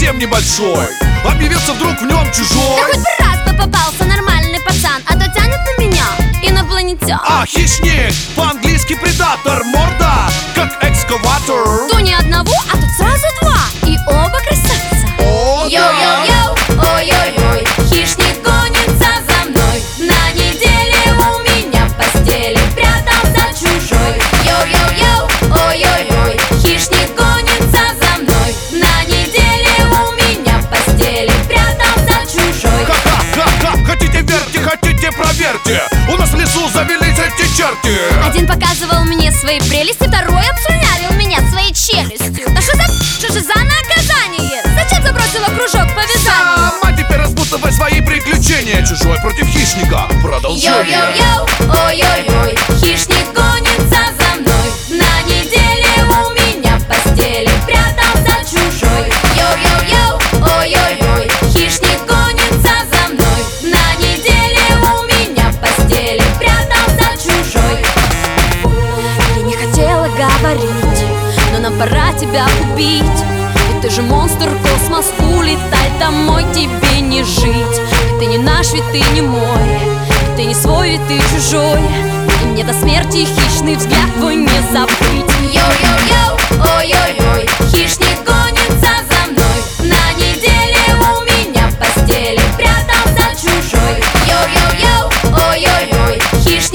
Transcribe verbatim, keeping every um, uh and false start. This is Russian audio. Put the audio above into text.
совсем небольшой. Объявился вдруг в нем чужой. Да хоть бы раз бы попался нормальный пацан, а то тянет на меня инопланетян. А хищник, по-английски предатор, морда как экскаватор. То не одного, а тут сразу два, и оба красавца. О, Йоу-йоу-йоу, ой-ой-ой, хищник гонится за мной. На неделе у меня в постели прятался чужой. Йоу-йоу-йоу, ой-ой-ой, хищник гонится за мной. На неделе у меня в постели прятался чужой. Ха-ха-ха-ха, хотите верьте, хотите проверьте. У нас в лесу завелись эти черти. Один показывал мне свои прелести, второй обслюнявил меня своей челюстью. Да что за что же за наказание? Зачем забросила кружок по вязанию? Сама теперь распутывай свои приключения. Чужой против хищника, продолжение. Йоу-йоу-йоу, ой-ой-ой, хищник гонится за мной. На неделе у меня в постели прятался чужой. Йоу-йоу-йоу, ой-ой-ой, хищник гонится за мной. На неделе у меня в постели прятался чужой. Я не хотела говорить, но нам пора тебя убить. Ведь ты же монстр, космос, улетай домой, тебе не жить. Ведь ты не наш, ведь ты не мой, ведь ты не свой, ведь ты чужой. И мне до смерти хищный взгляд твой не забыть. Йоу-йоу-йоу, ой-ой-ой, хищник гонится за мной. На неделе у меня в постели прятался чужой. Йоу-йоу-йоу, ой-ой-ой, хищник